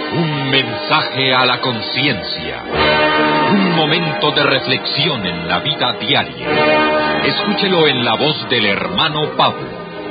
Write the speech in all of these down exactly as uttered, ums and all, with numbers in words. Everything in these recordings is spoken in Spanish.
Un mensaje a la conciencia. Un momento de reflexión en la vida diaria. Escúchelo en la voz del hermano Pablo.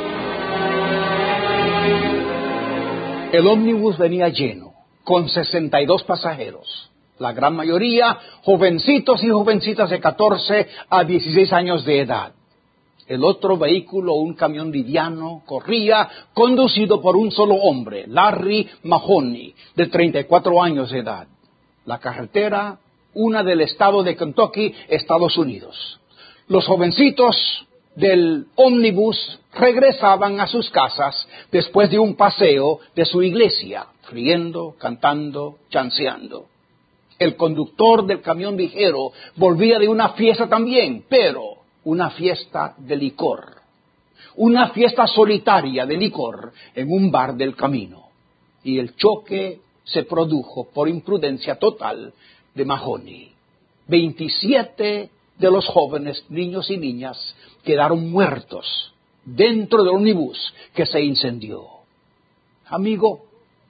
El ómnibus venía lleno, con sesenta y dos pasajeros. La gran mayoría, jovencitos y jovencitas de catorce a dieciséis años de edad. El otro vehículo, un camión liviano, corría, conducido por un solo hombre, Larry Mahoney, de treinta y cuatro años de edad. La carretera, una del estado de Kentucky, Estados Unidos. Los jovencitos del ómnibus regresaban a sus casas después de un paseo de su iglesia, riendo, cantando, chanceando. El conductor del camión ligero volvía de una fiesta también, pero una fiesta de licor. Una fiesta solitaria de licor en un bar del camino. Y el choque se produjo por imprudencia total de Mahoney. veintisiete de los jóvenes, niños y niñas, quedaron muertos dentro del ómnibus que se incendió. Amigo,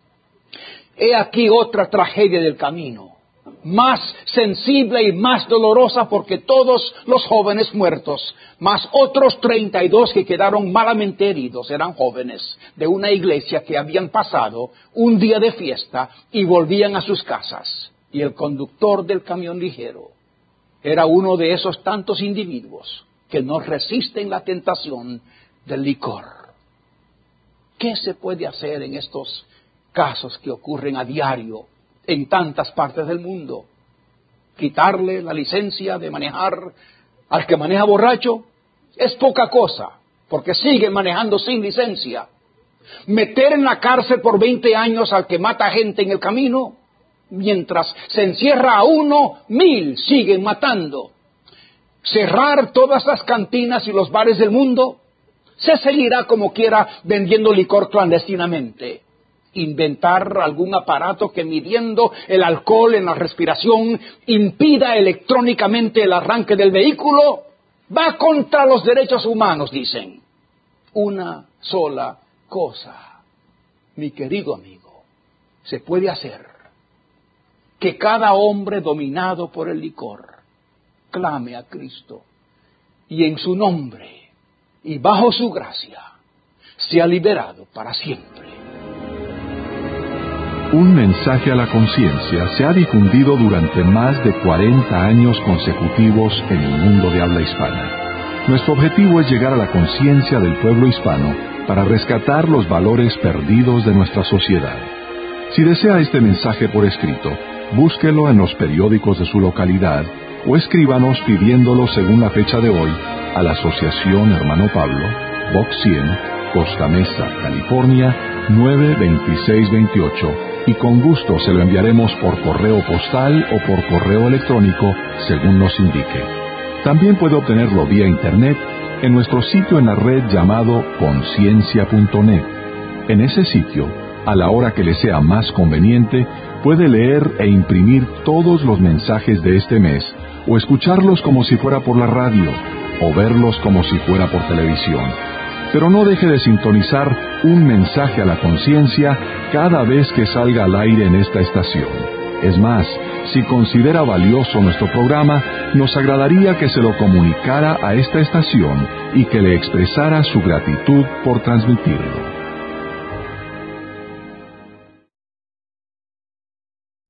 he aquí otra tragedia del camino, más sensible y más dolorosa porque todos los jóvenes muertos, más otros treinta y dos que quedaron malamente heridos, eran jóvenes de una iglesia que habían pasado un día de fiesta y volvían a sus casas. Y el conductor del camión ligero era uno de esos tantos individuos que no resisten la tentación del licor. ¿Qué se puede hacer en estos casos que ocurren a diario en tantas partes del mundo? ¿Quitarle la licencia de manejar al que maneja borracho? Es poca cosa, porque sigue manejando sin licencia. ¿Meter en la cárcel por veinte años al que mata gente en el camino? Mientras se encierra a uno, mil siguen matando. ¿Cerrar todas las cantinas y los bares del mundo? Se seguirá como quiera vendiendo licor clandestinamente. Inventar algún aparato que, midiendo el alcohol en la respiración, impida electrónicamente el arranque del vehículo, va contra los derechos humanos, dicen. Una sola cosa, mi querido amigo, se puede hacer: que cada hombre dominado por el licor clame a Cristo y en su nombre y bajo su gracia sea liberado para siempre. Un mensaje a la conciencia se ha difundido durante más de cuarenta años consecutivos en el mundo de habla hispana. Nuestro objetivo es llegar a la conciencia del pueblo hispano para rescatar los valores perdidos de nuestra sociedad. Si desea este mensaje por escrito, búsquelo en los periódicos de su localidad o escríbanos pidiéndolo según la fecha de hoy a la Asociación Hermano Pablo, Box cien, Costa Mesa, California, nueve veintiséis veintiocho, y con gusto se lo enviaremos por correo postal o por correo electrónico según nos indique. También puede obtenerlo vía internet en nuestro sitio en la red llamado conciencia punto net. En ese sitio, a la hora que le sea más conveniente, puede leer e imprimir todos los mensajes de este mes, o escucharlos como si fuera por la radio, o verlos como si fuera por televisión. Pero no deje de sintonizar un mensaje a la conciencia cada vez que salga al aire en esta estación. Es más, si considera valioso nuestro programa, nos agradaría que se lo comunicara a esta estación y que le expresara su gratitud por transmitirlo.